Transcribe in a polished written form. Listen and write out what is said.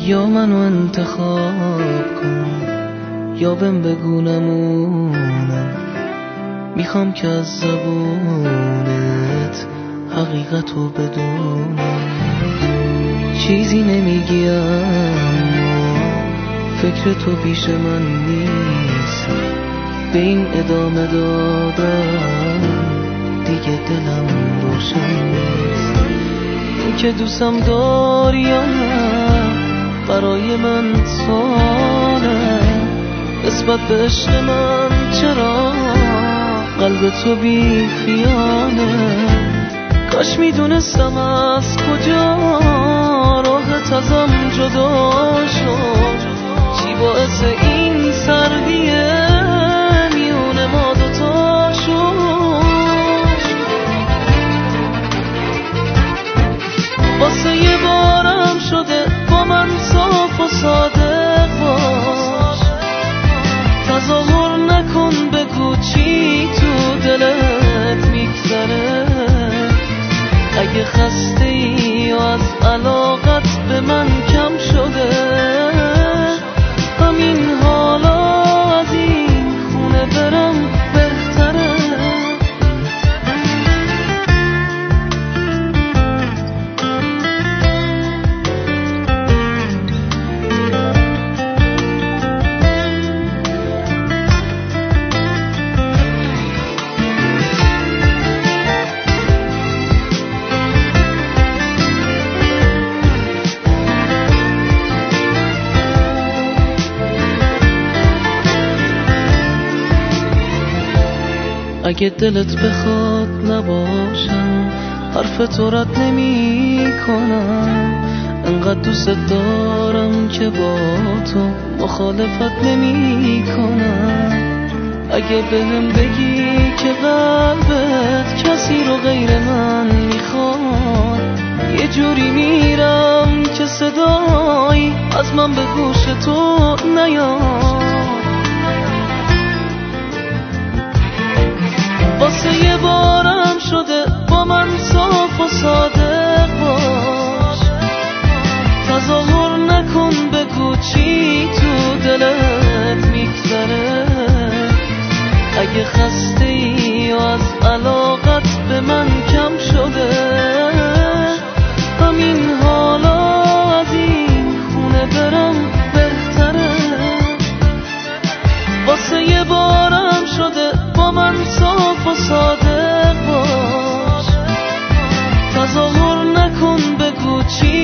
یا منو انتخاب کن یا بهم بگو نمونم، میخوام که از زبونت حقیقتو بدونم. چیزی نمیگی اما فکر تو پیش من نیست، به این ادامه دادم دیگه دلم روشن نیست. این که دوستم داری یا نه برای من سواله، نسبت به عشق من چرا قلب تو بی خیانه. کاش میدونستم از کجا راحت ازم جدا شد، چی باعث این سردیه میون ما دوتا شد. واسه یه بارم شده با من صاف و صادق باش، تظاهر نکن بگو چی تو دلت میگذره. اگه خسته ای یا از علاقت به من کم شده، همین حالا از این خونه برم بهتره. اگه دلت بخواد نباشم حرف تو رد نمی کنم، انقدر دوست دارم که با تو مخالفت نمی کنم. اگه بهم بگی که قلبت کسی رو غیر من میخواد، یه جوری میرم که صدایی از من به گوش تو نیاد. واسه یه بارم شده با من صاف و صادق باش، تظاهر نکن بگو چی تو دلت میگذره. اگه خسته ای یا از علاقت به من کم شده، همین حالا از این خونه برم بهتره. واسه یه بارم شده با من صاف و صادق باش، تظاهر نکن بگو چی